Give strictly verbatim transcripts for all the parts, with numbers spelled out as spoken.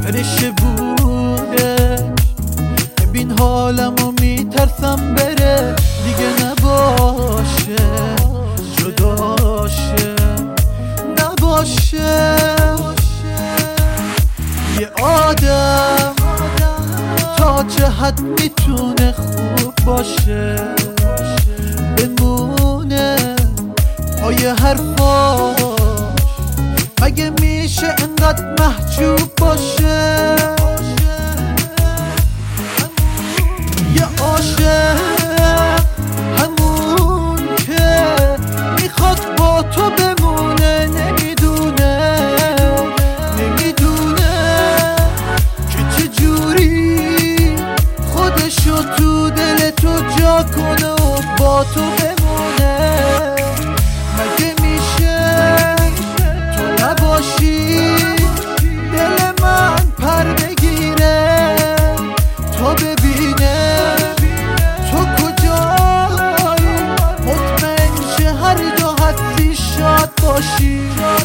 فرشه بودش. ببین حالمو میترسم بره دیگه نباشه، جداشه نباشه. یه آدم تا چه حد میتونه خوب باشه، بمونه پای حرفاش. مگه میشه انقدر محجوب باشه؟ یه عاشق همون که میخواد با تو بمونه، نمیدونه نمیدونه که چجوری خودشو تو دل تو جا کنه و با تو بمونه. مگه میشه تو نباشی دل من پر بگیره تا ببینه تو کجایی، مطمئن شه هر جا هستی شاد باشی.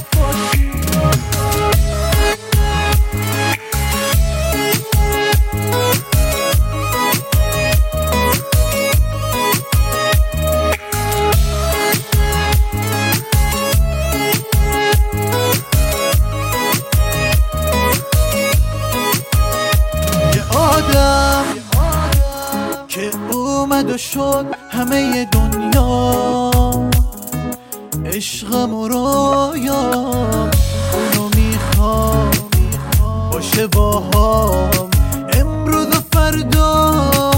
که اومد و شد همه دنیا، عشقم و رویام اونو میخوام باشه باهام امروز و فردا.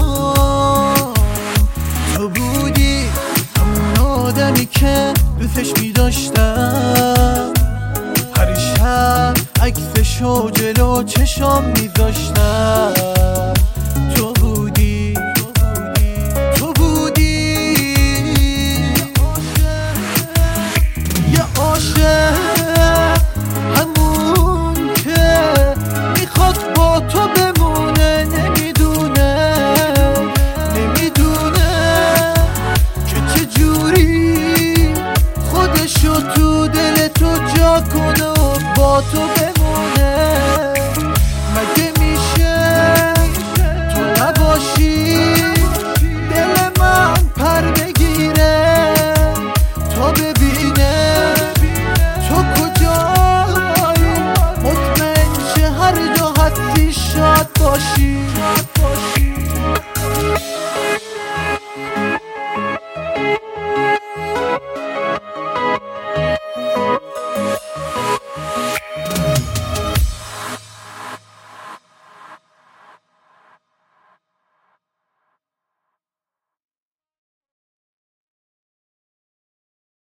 تو بودی همون آدمی که دوستش میداشتم، هر شب عکسشو جلو چشام میذاشتم. تو بودی تو بودی یه عاشق همون که میخواد با تو بمونه، نمیدونه نمیدونه که چجوری خودشو تو دل تو جا کنه و با تو بمونه.